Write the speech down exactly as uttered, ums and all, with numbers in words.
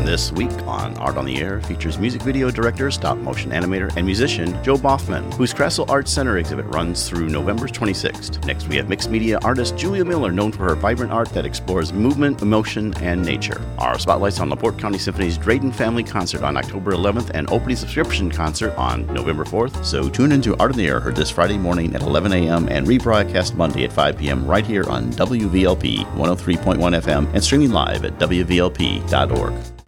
This week on Art on the Air features music video director, stop motion animator, and musician Joe Boffman, whose Krasl Arts Center exhibit runs through November twenty-sixth. Next, we have mixed media artist Julia Miller, known for her vibrant art that explores movement, emotion, and nature. Our spotlight's on LaPorte County Symphony's Drayton Family Concert on October eleventh and opening subscription concert on November fourth. So tune into Art on the Air, heard this Friday morning at eleven a.m. and rebroadcast Monday at five p.m. right here on W V L P one oh three point one F M and streaming live at W V L P dot org.